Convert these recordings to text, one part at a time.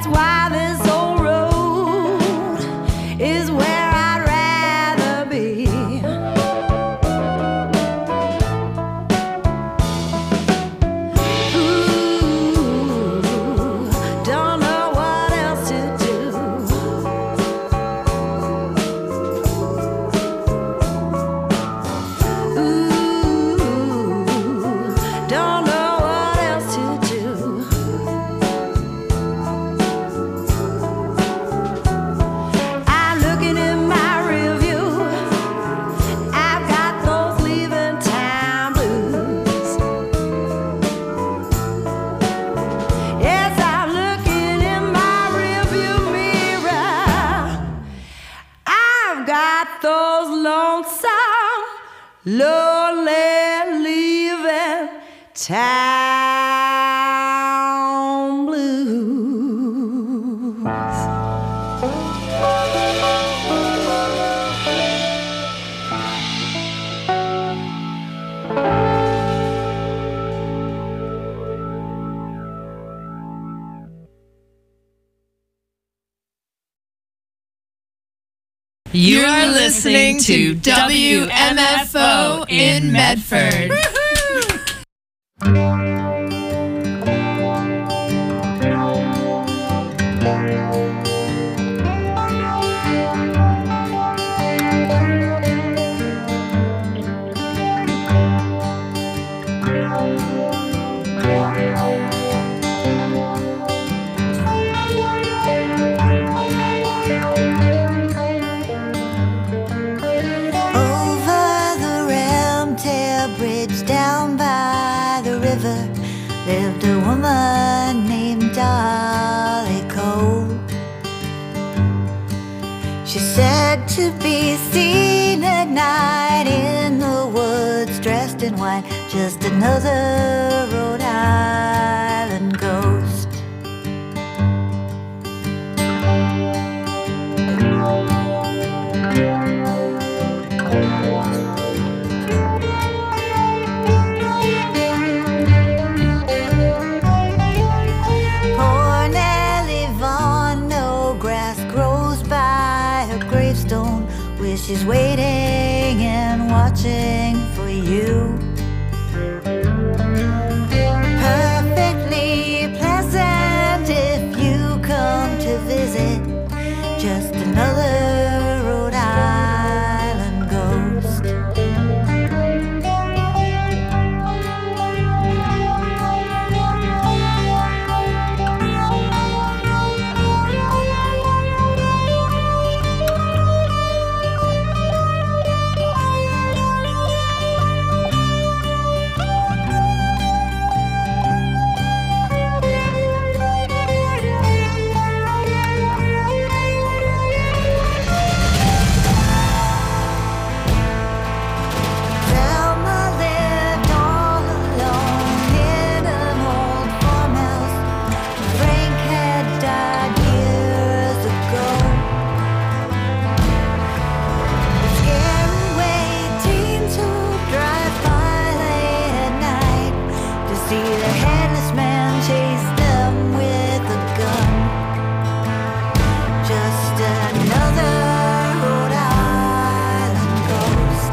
That's why this old road is where I'd rather be. Ooh, don't know what else to do. Ooh, don't know what else to do. I'm looking in my rearview. I've got those leaving town blues. Yes, I'm looking in my rearview mirror. I've got those lonesome, lonely, leaving town blues. You are listening to WMFO in Medford. Over the Ramtail Bridge down by the river lived a woman named Dolly Cole. She's said to be seen at night in the woods dressed in white, just another Rhode Island ghost. Poor Nellie Vaughan, no grass grows by her gravestone, where she's waiting and watching for you. Perfectly pleasant if you come to visit, just another Rhode Island ghost. Thelma lived all alone in an old farmhouse. Frank had died years ago. The scary way teens who drive by late at night to see the headless man chase them with a gun. Just another Rhode Island ghost.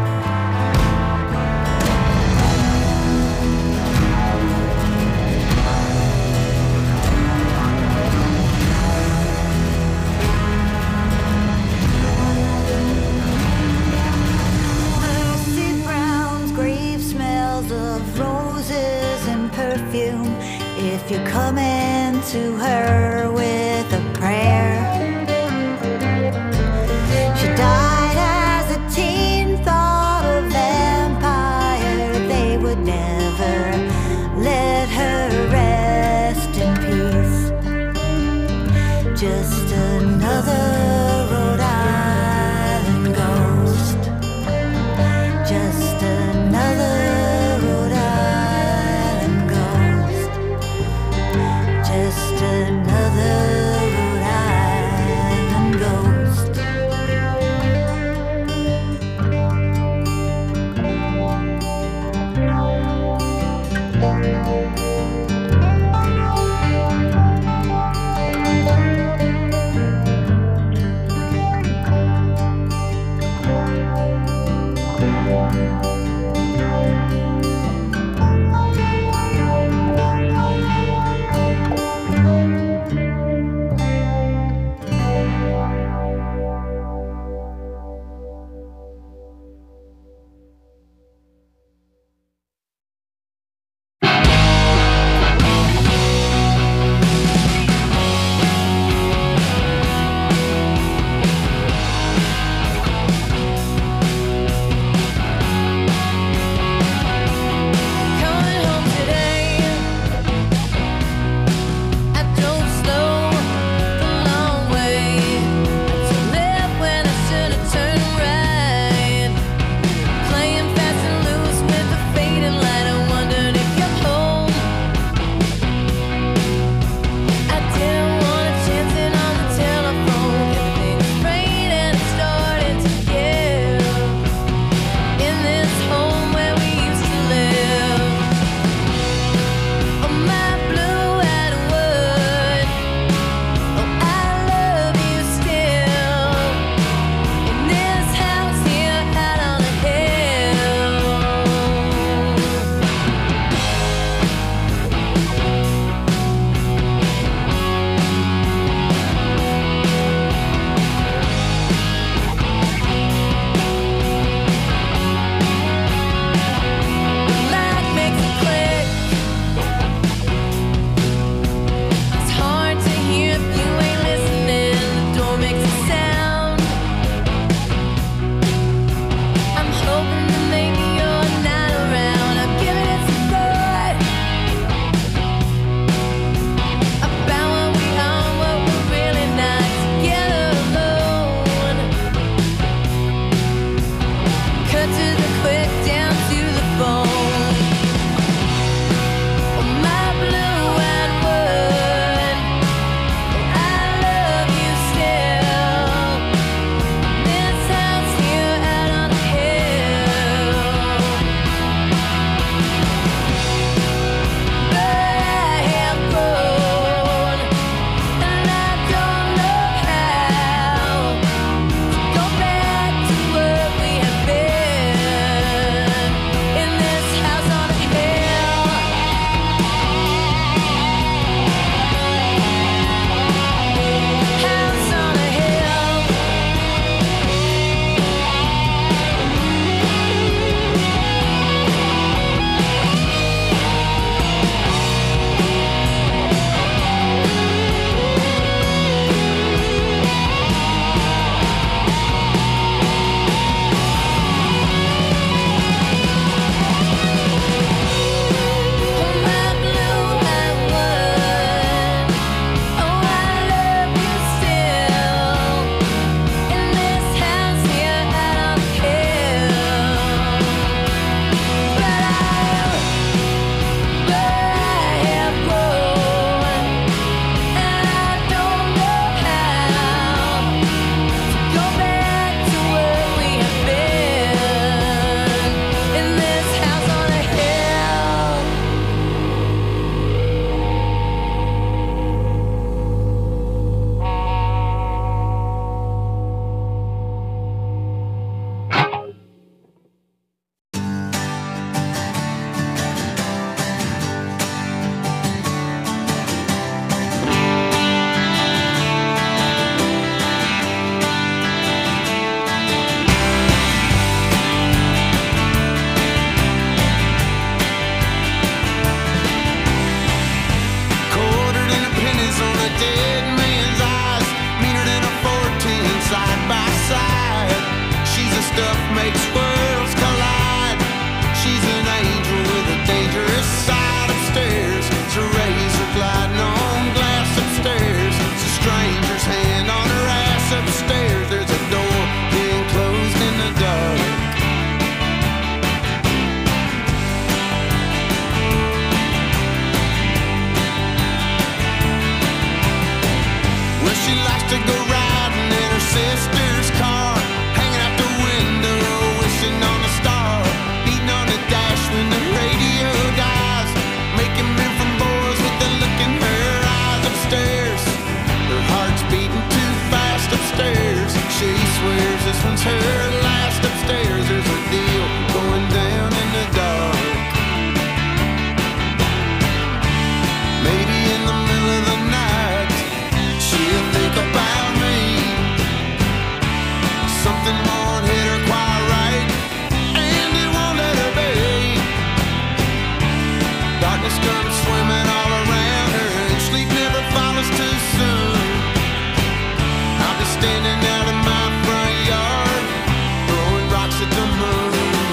Lucy Brown's grave smells of roses and perfume. If you come into her with a prayer, she died as a teen, thought a vampire. They would never let her rest in peace. Just another Rhode Island ghost. Just another Rhode Island ghost. Just another Rhode Island ghost. She likes to go riding in her sister's car, hanging out the window, wishing on a star, beating on the dash when the radio dies, making men from boys with the look in her eyes. Upstairs, her heart's beating too fast. Upstairs, she swears this one's her last. Upstairs, there's a deal going down in the dark. Maybe in the middle of the night, she'll think about me. Something won't hit her quite right, and it won't let her be. Darkness comes swimming all around her, and sleep never follows too soon. I'll be standing out in my front yard, throwing rocks at the moon.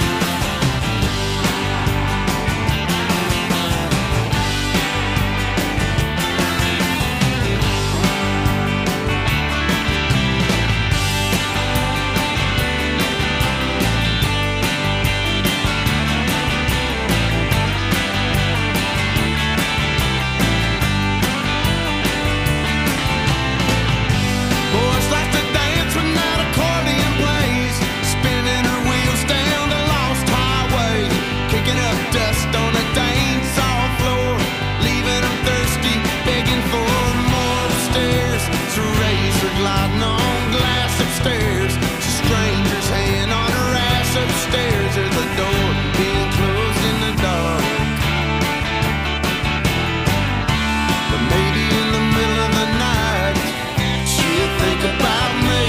Boys like to dance when that accordion plays, spinning her wheels down the lost highway, kicking up dust on the dance hall floor, leaving them thirsty, begging for more. Upstairs, it's a razor gliding on glass. Upstairs, it's a stranger's hand on her ass. Upstairs, there's a door being closed in the dark. But maybe in the middle of the night, she'll think about me.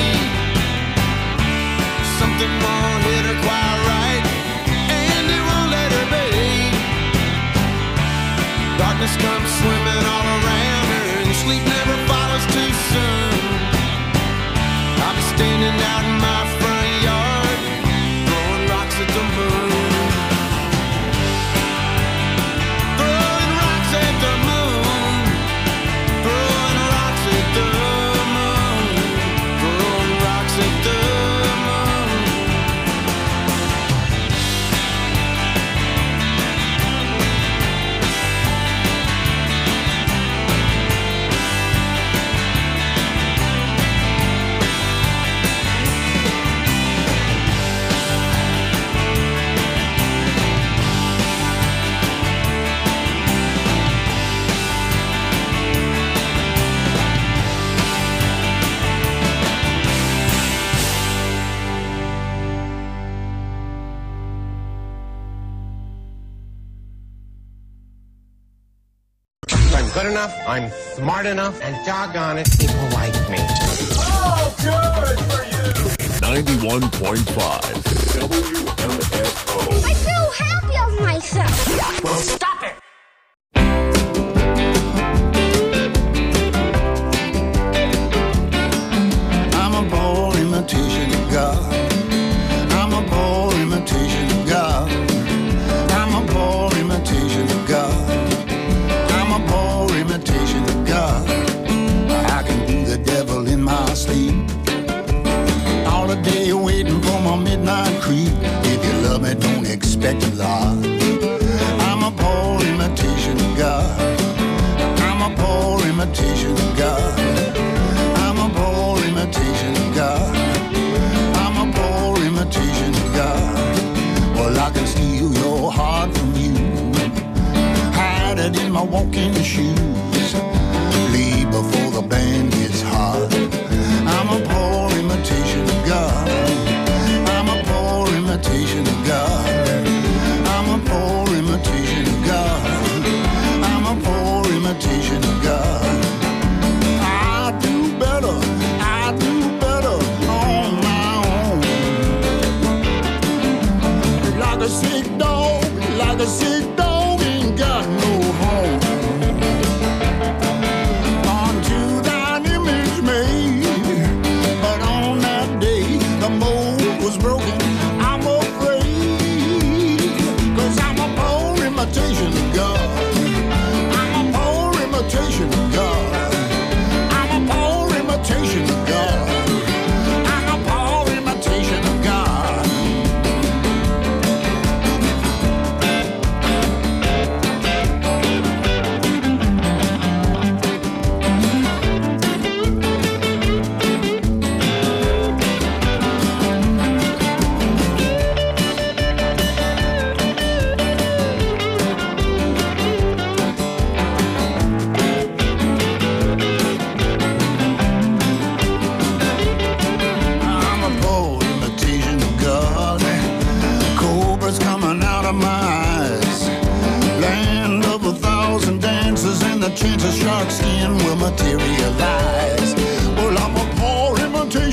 Something won't hit her quite right, and it won't let her be. Darkness comes swimming all around her, and sleep never follows too soon. I'll be standing out in my front yard, throwing rocks at the moon. Throwing rocks at the moon. Throwing rocks at the moon. Throwing rocks at the moon. I'm good enough, I'm smart enough, and doggone it, people like me. 91.5 WMFO. I feel happy of myself. Well, stop it! I'm a poor imitation of God. I'm a poor imitation of God. I'm a poor imitation of God. I'm a poor imitation of God. I can do the devil in my sleep. All the day waiting for my midnight creep. If you love me, don't expect a lot. I'm a poor imitation of God. I'm a poor imitation of God. I'm a poor imitation of God. I'm a poor imitation of God. Well, I can steal your heart from you, hide it in my walking shoes, leave before the band gets hot. I'm a poor imitation of God. I'm a poor imitation of God. I'm a poor imitation of God. I'm a poor imitation of God. I do better on my own. Like a sick dog ain't got no home.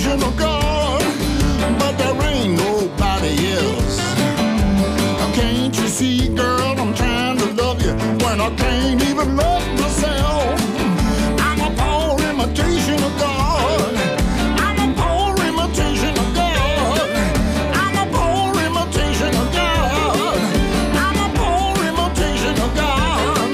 imitation of God, but there ain't nobody else. Can't you see, girl, I'm trying to love you when I can't even love myself. I'm a poor imitation of God. I'm a poor imitation of God. I'm a poor imitation of God. I'm a poor imitation of God.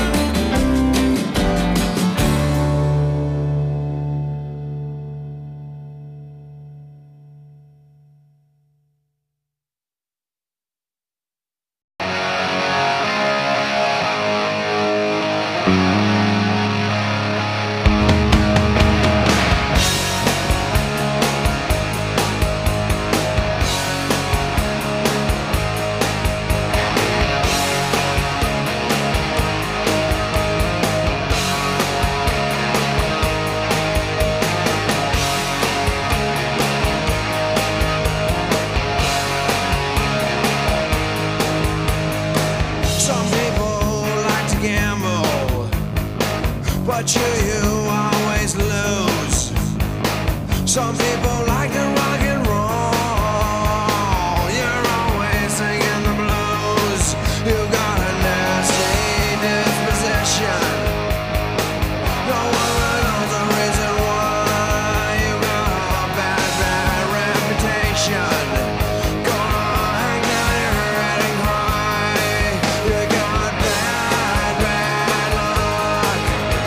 Some people like to gamble, but you always lose. Some people like to rock and roll, you're always singing the blues. You got a nasty disposition, no one knows the reason why. You got a bad, bad reputation. Gonna hang down your head and cry. You got bad, bad luck.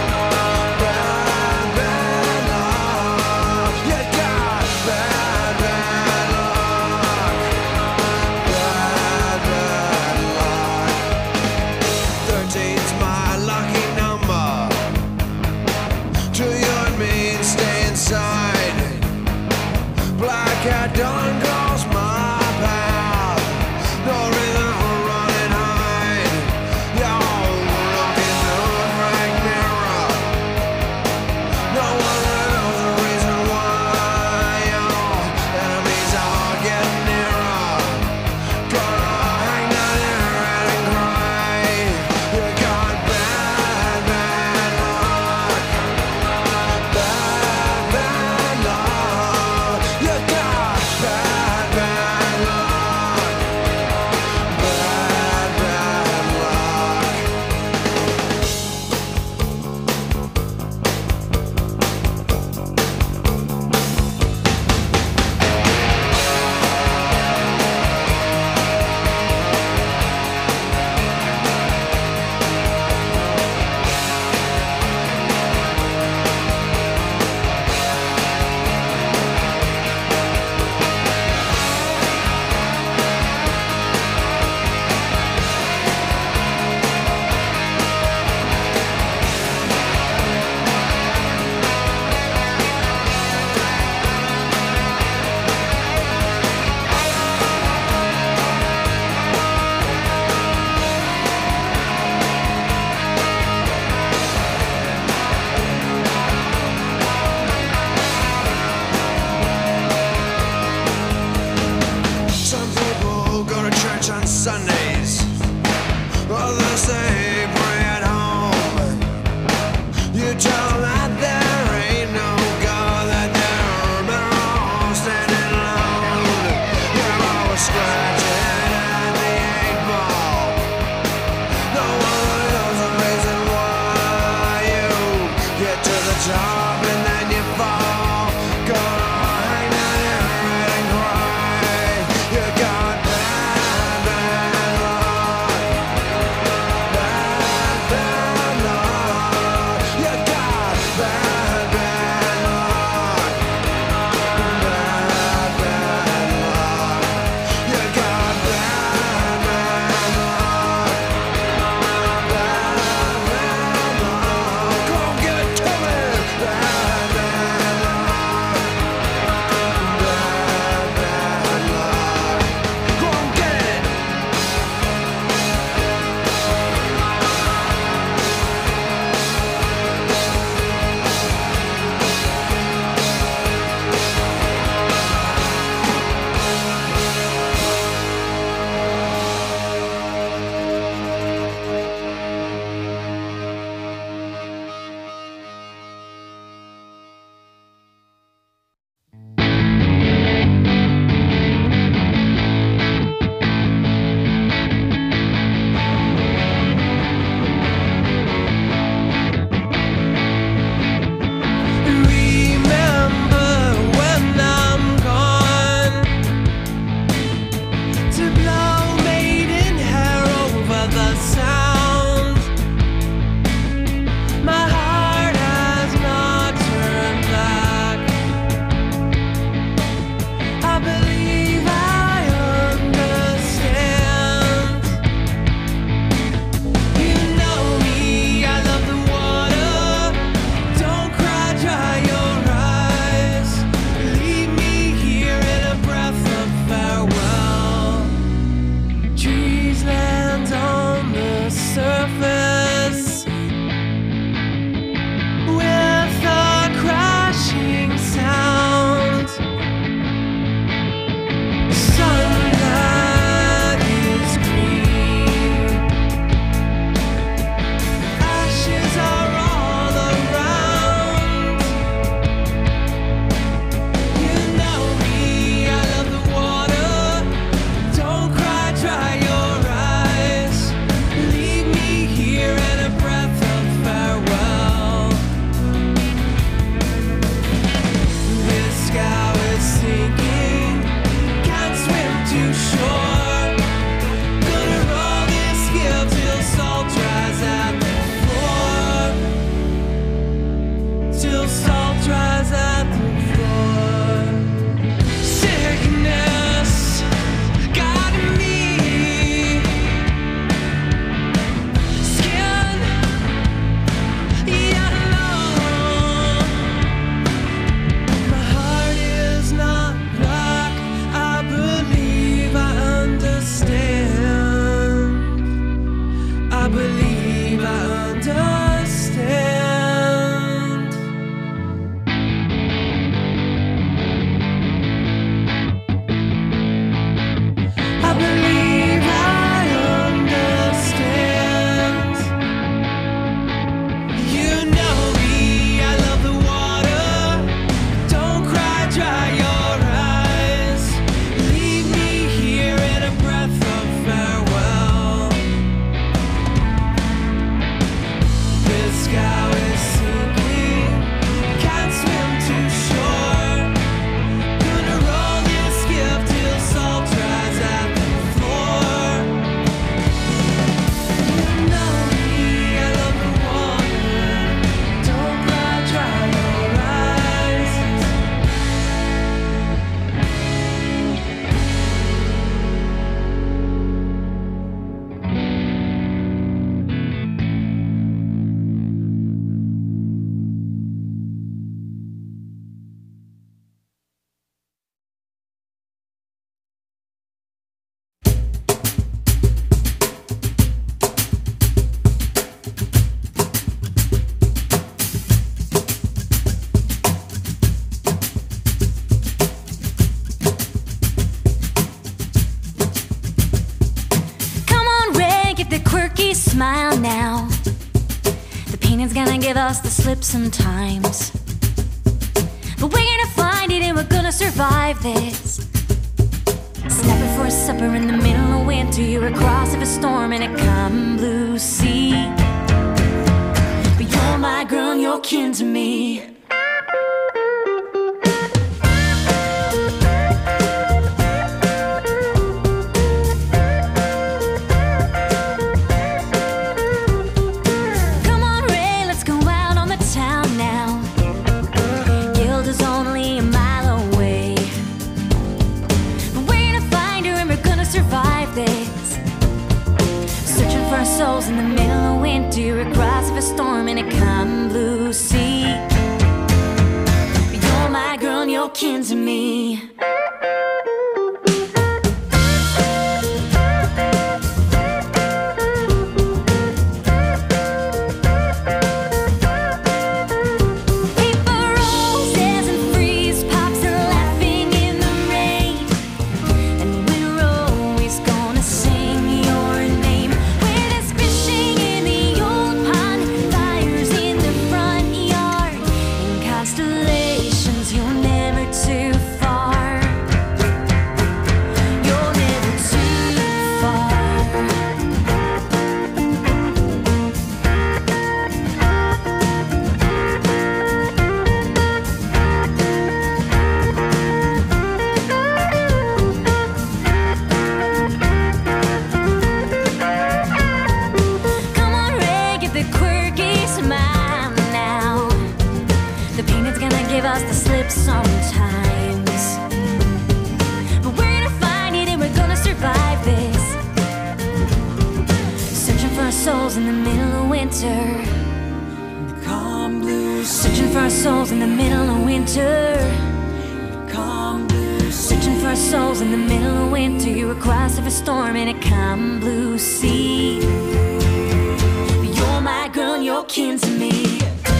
Bad, bad luck. You got bad, bad luck. Bad, bad luck. 13's my lucky number. To you and me, stay inside. Black cat done calls my path. No reason for run and hide. Y'all look into a frank mirror. No one knows the reason why. Y'all enemies are getting nearer. Gonna hang down your head and cry. You got bad, bad luck. Bad, bad luck. You got bad, give us the slip sometimes. But we're gonna find it and we're gonna survive this. Snapping for a supper in the middle of winter, you're across of a storm in a calm blue sea. But you're my girl and you're kin to me. Souls in the middle of winter, across of a storm in a calm blue sea. You're my girl and you're kin to me. Give us the slip sometimes, but we're gonna find it and we're gonna survive this. Searching for our souls in the middle of winter, calm blue. Searching for our souls in the middle of winter, calm blue. Searching for our souls in the middle of winter, you're across of a storm in a calm blue sea. You're my girl and you're kin to me.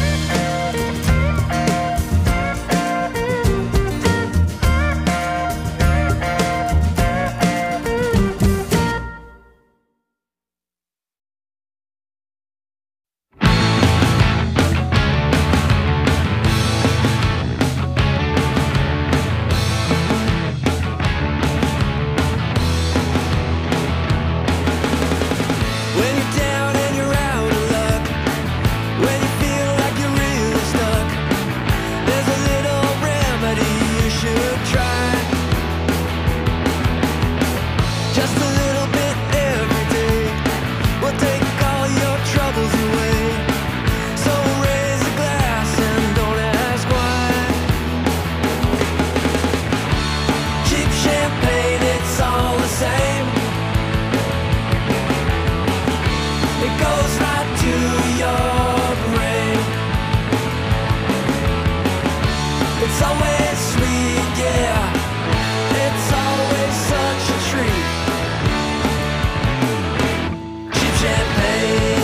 When you're down and you're out of luck, when you feel like you're really stuck, there's a little remedy you should try. Just a little bit every day will take all your troubles away. So raise a glass and don't ask why. Cheap champagne, it's all the same. It goes right to your brain. It's always sweet, yeah. It's always such a treat. Cheap champagne.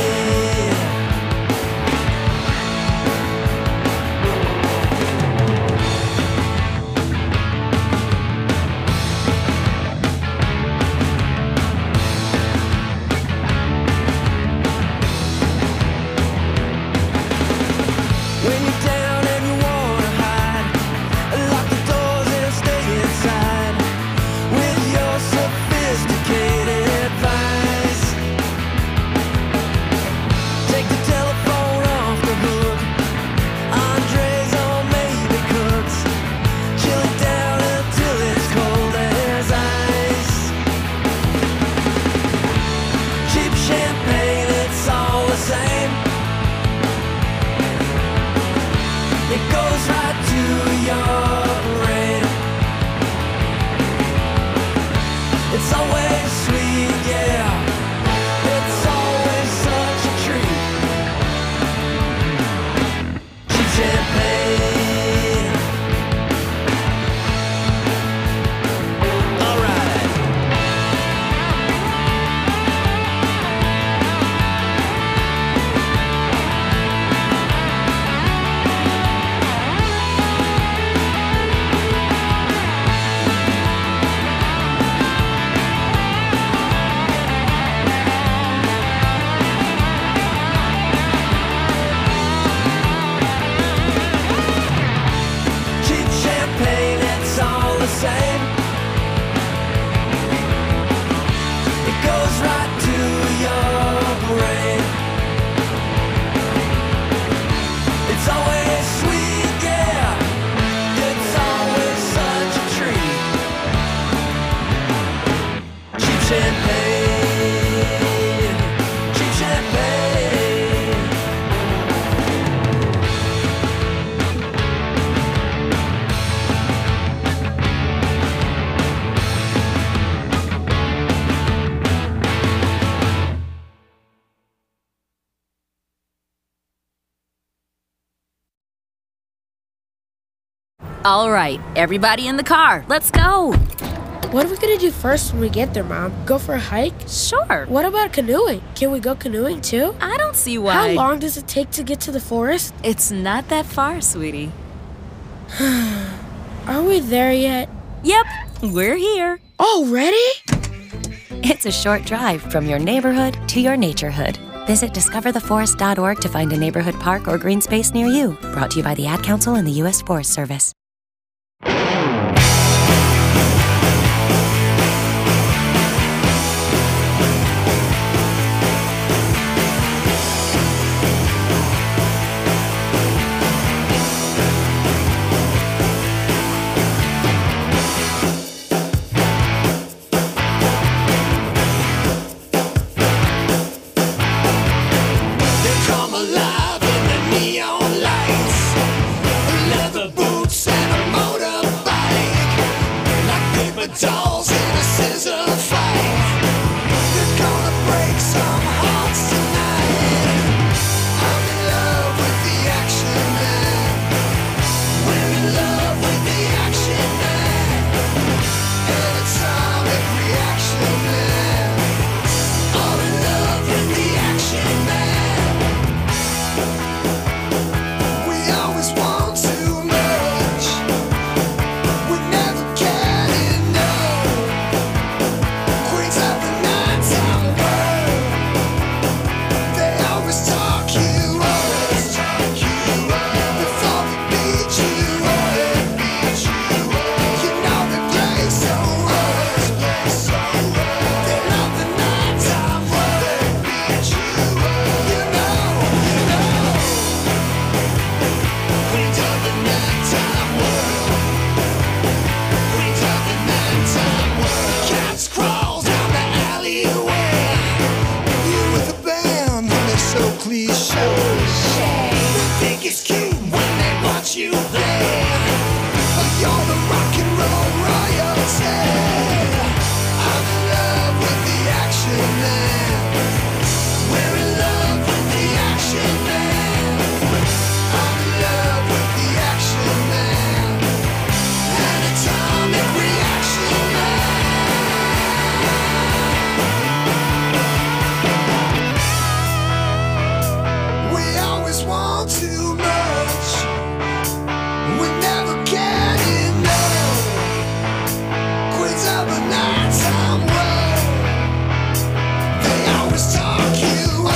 When you're down and you wanna hide, lock the doors and stay All right, everybody in the car, let's go. What are we gonna do first when we get there, Mom? Go for a hike? Sure. What about canoeing? Can we go canoeing too? I don't see why. How long does it take to get to the forest? It's not that far, sweetie. Are we there yet? Yep, we're here. Already? It's a short drive from your neighborhood to your naturehood. Visit discovertheforest.org to find a neighborhood park or green space near you. Brought to you by the Ad Council and the U.S. Forest Service. Dolls in a scissor fight. They're gonna break some hearts tonight. I'm in love with the action man. We're in love with the action man. Atomic reaction man. All in love with the action man. We always want too much. We never can enough. Queens of the nighttime world. They always talk you up. Before they beat you up. You know they play so rough. They love the nighttime world. You know. Queens of the nighttime world. Queens of the nighttime world. Cats crawl down the alleyway. You with a band, they're so cliche. They think it's cute when they watch you play. You're the rock and roll royalty. I'm in love with the action man. We're in love with the action man. I'm in love with the action man. Atomic reaction man. We always want too much. We never get enough. Queens of the nighttime world. They always talk you up.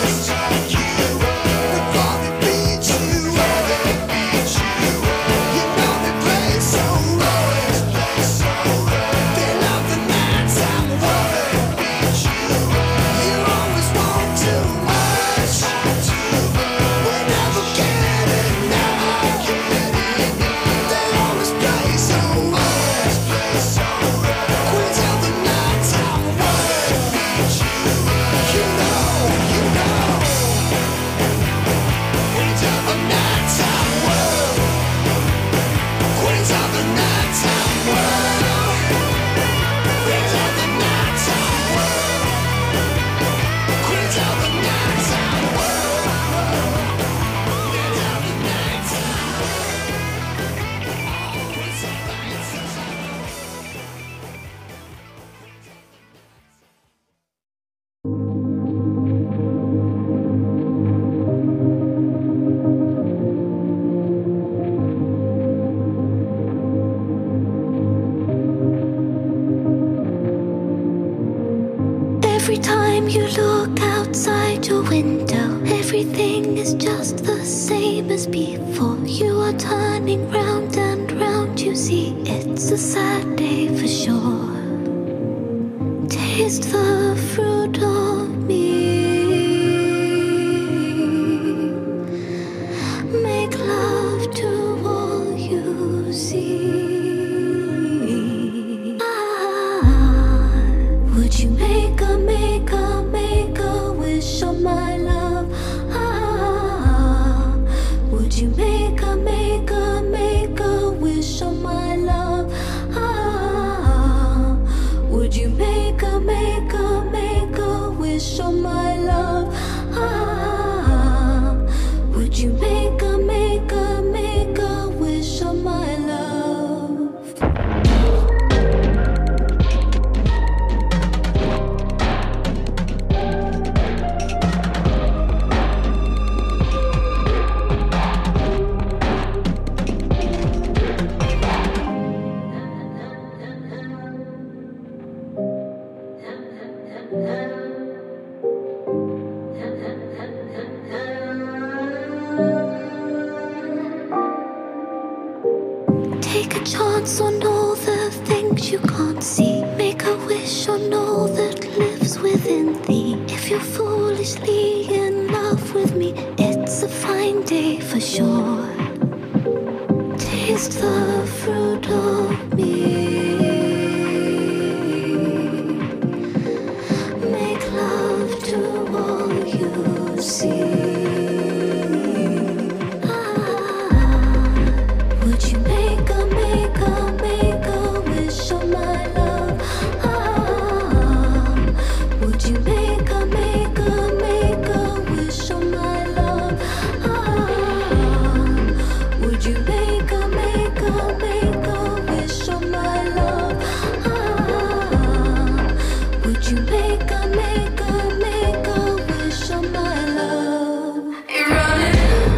Before they beat you up. You know they play so rough. They love the nighttime world. You always want too much. We never get enough. They always play so rough. Queens of the nighttime world. You know. Queens of the nighttime world. Queens of the nighttime world. Queens of the nighttime world. Queens of the nighttime world. Queens of the nighttime world. Queens of the nighttime. Every time you look outside your window, everything is just the same as before. You are turning round and round, you see it's a sad day for sure. Taste the fruit of me. Make love to all you see. Would you make a wish on my love? Would you make a wish on my love? Would you make a wish Take a chance on all the things you can't see. Make a wish on all that lives within thee. If you're foolishly in love with me, it's a fine day for sure. Taste the fruit of me. Make love to all you see. Would you make a wish on my love? Would you make a wish on my love? Would you make a wish on my love? Would you make a wish on my love? You're running.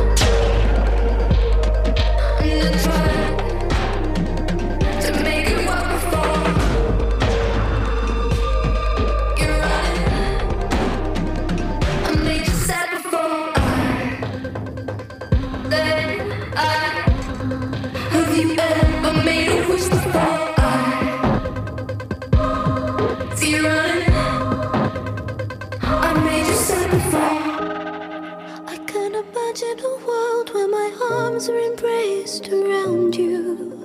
Imagine a world where my arms are embraced around you.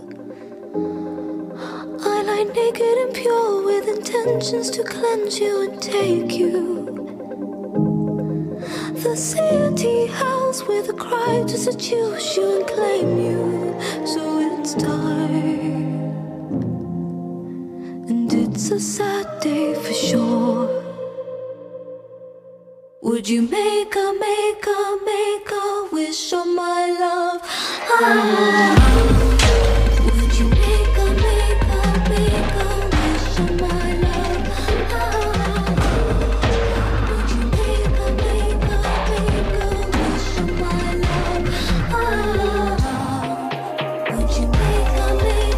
I lie naked and pure with intentions to cleanse you and take you. The city howls with a cry to seduce you and claim you. So it's time, and it's a sad day for sure. Would you make a wish on my love? Would you make a wish on my love? Would you make a wish on my love? Would you make a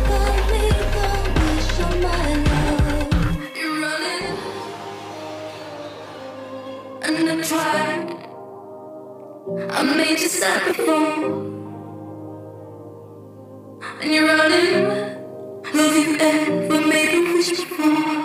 wish on my love? You're running. And I tried. I made you sad before, and you're running. Have you ever made a wish before?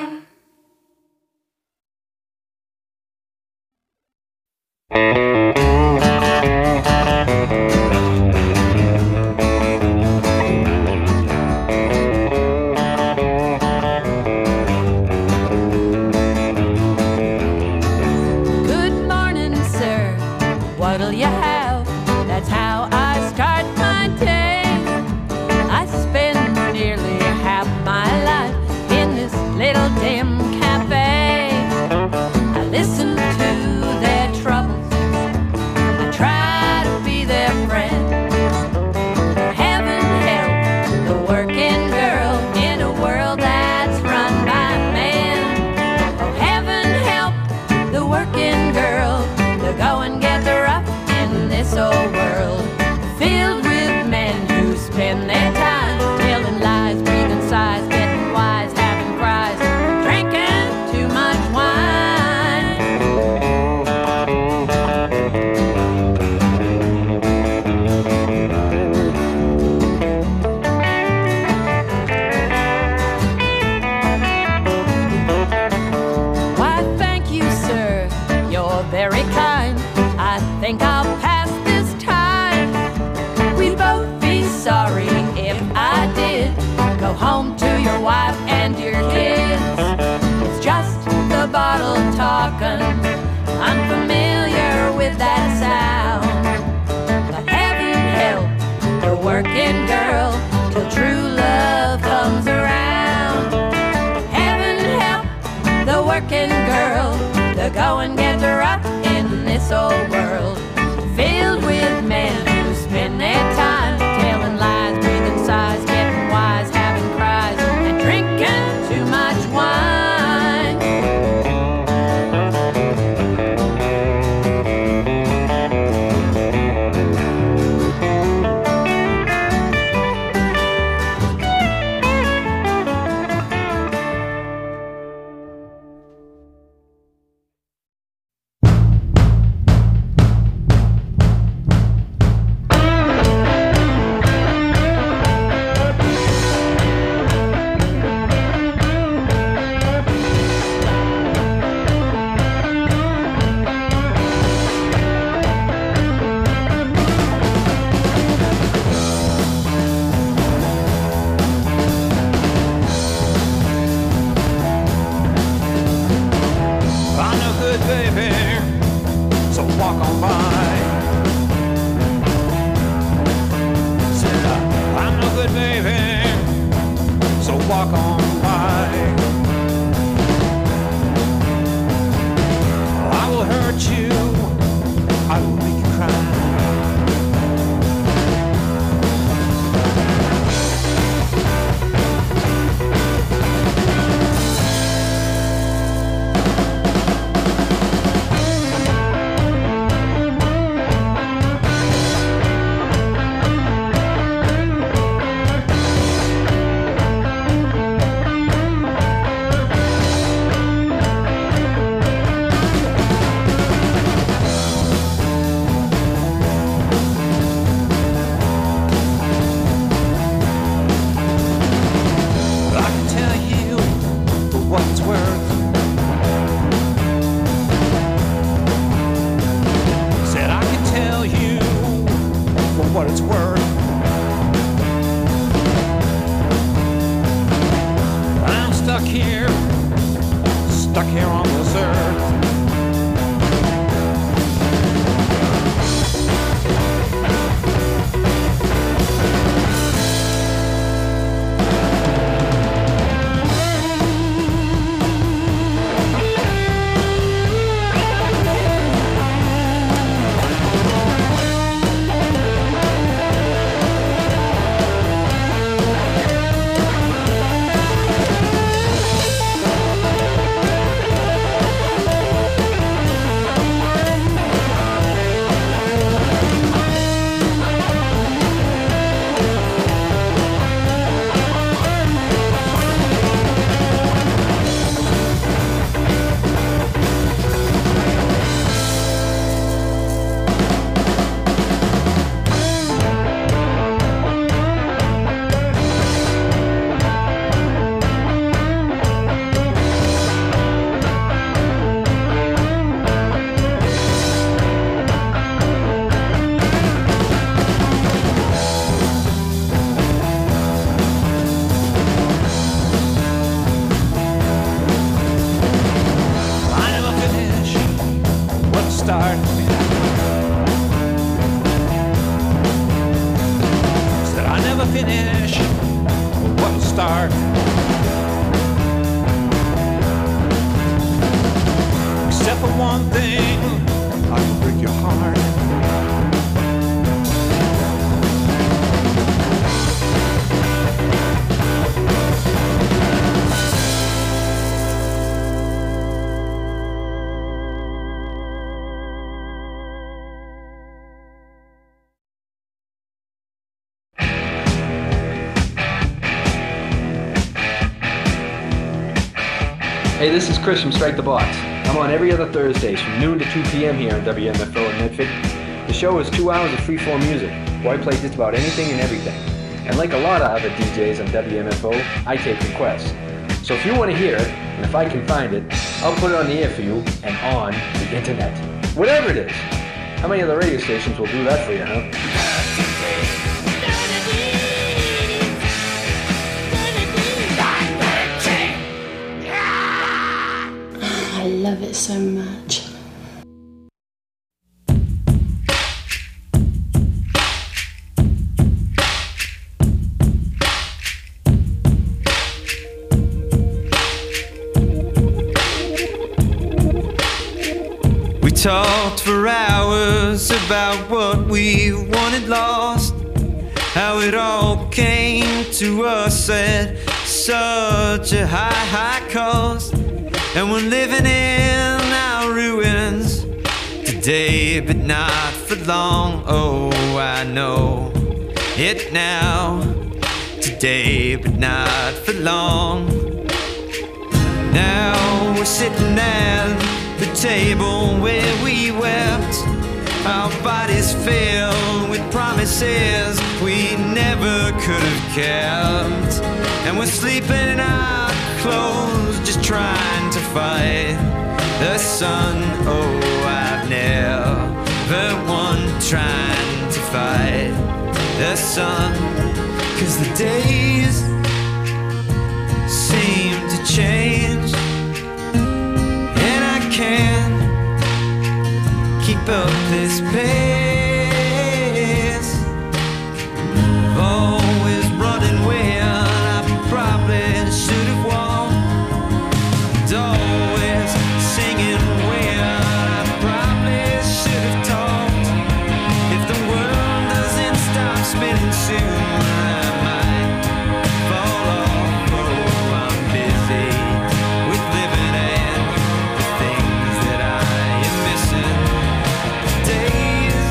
finish or what will start. Except for one thing, I can break your heart. Hey, this is Chris from Strike the Box. I'm on every other Thursdays from noon to 2 p.m. here on WMFO in Medford. The show is 2 hours of free-form music, where I play just about anything and everything. And like a lot of other DJs on WMFO, I take requests. So if you want to hear it, and if I can find it, I'll put it on the air for you and on the internet. Whatever it is. How many other radio stations will do that for you, huh? I love it so much. We talked for hours about what we wanted lost, how it all came to us at such a high cost. And we're living in our ruins today, but not for long. Oh, I know it now. Today, but not for long. Now we're sitting at the table where we wept, our bodies filled with promises we never could have kept. And we're sleeping in our clothes, just trying to fight the sun. Oh, I've never won trying to fight the sun. 'Cause the days seem to change, and I can't keep up this pace. Always running when I probably should have walked. Always singing when I probably should have talked. If the world doesn't stop spinning soon, I might fall off. Oh, I'm busy with living and the things that I am missing. Days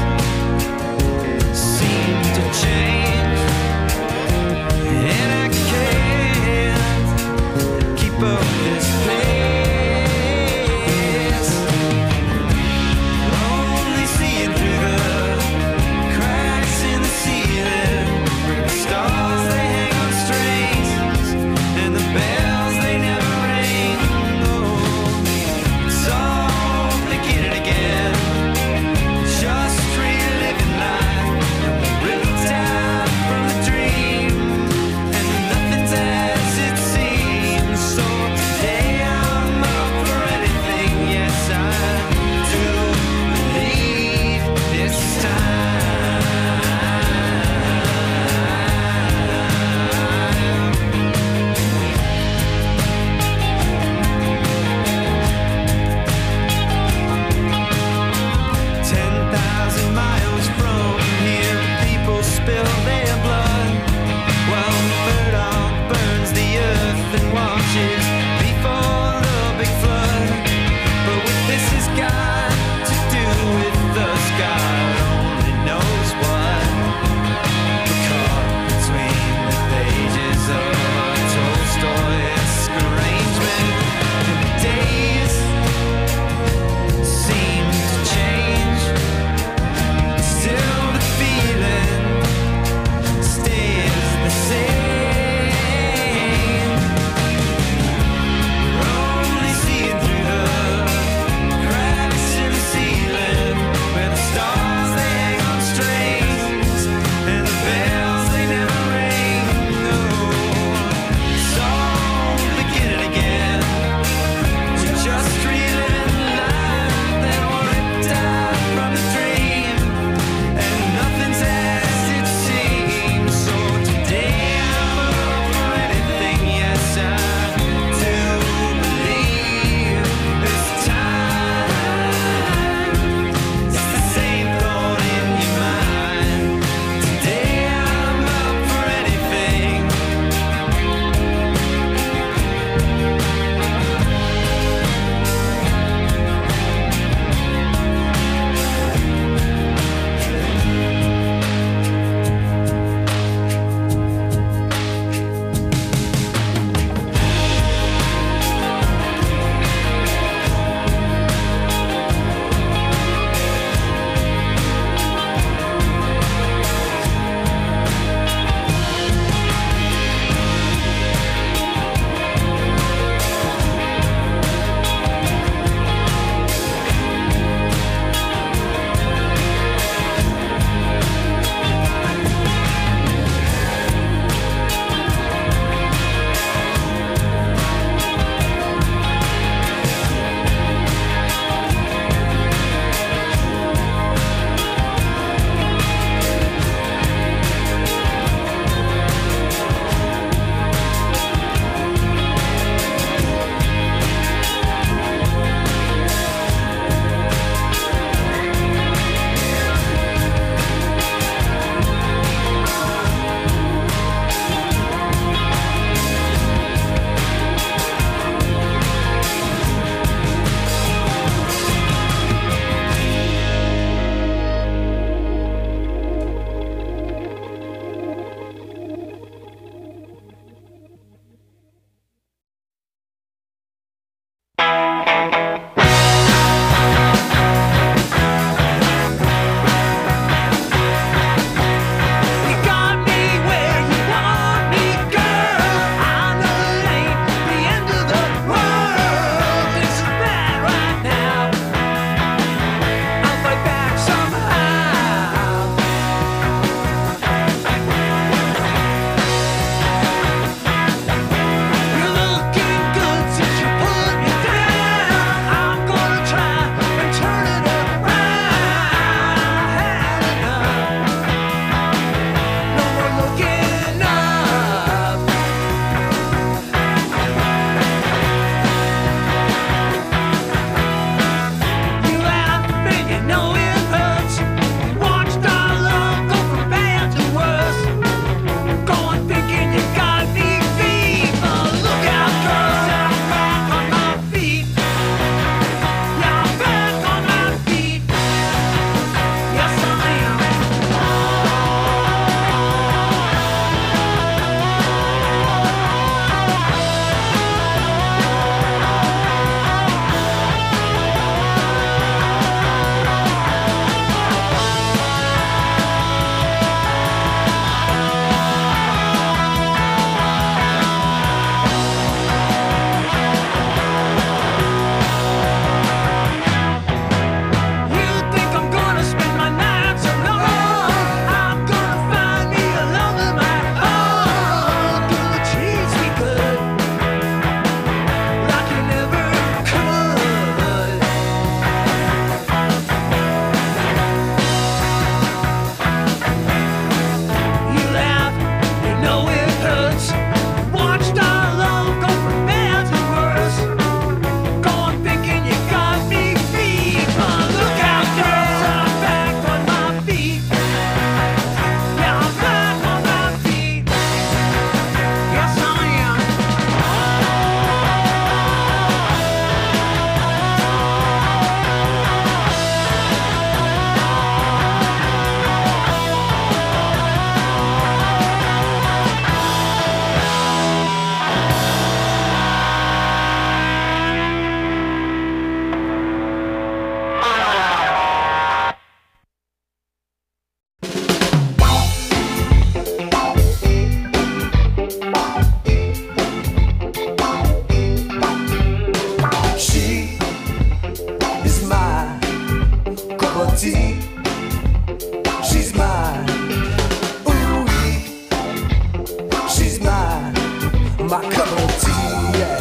my cup of tea, yeah.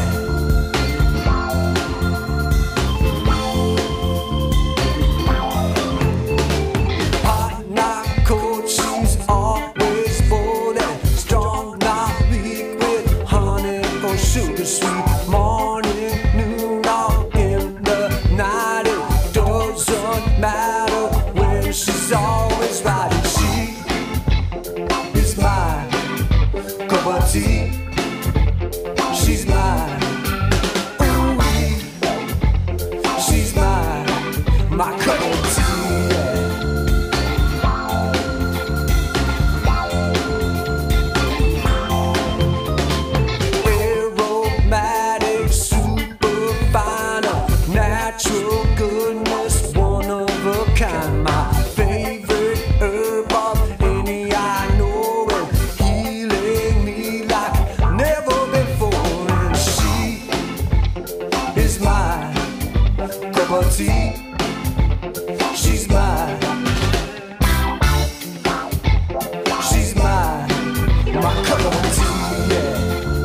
Hot, not cold, she's always bold and strong, not weak, with honey or sugar sweet. Morning, noon, or in the night, it doesn't matter when she's always right. And she is my cup of tea. She's mine. Ooh, she's mine. My cup of tea. Yeah. Aromatic, super fine, natural goodness, one of a kind. My favorite herb of any I know, and healing me like never before. And she is my cup of tea. She's mine. She's mine. My cup of tea. Yeah.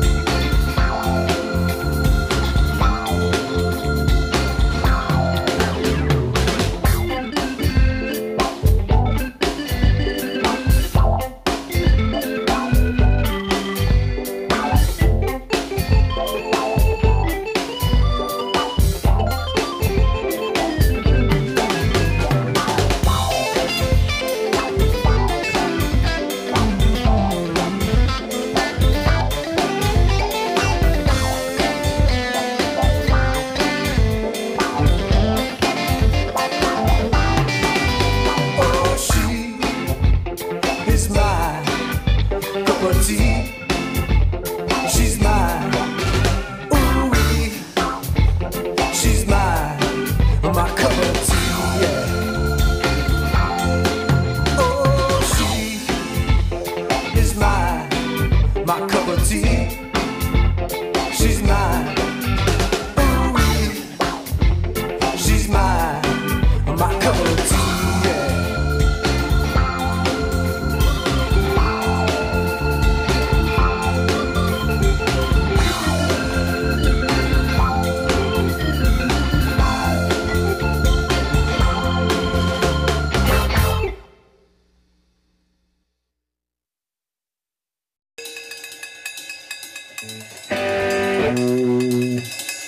Oh, she is my cup of tea. She's mine. Ooh, she's mine. My cup of tea. Yeah. Oh, she is mine. My cup of tea. She's mine. Ooh, she's mine. My cup of tea. Yeah.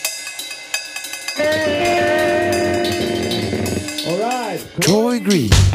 Troy Green.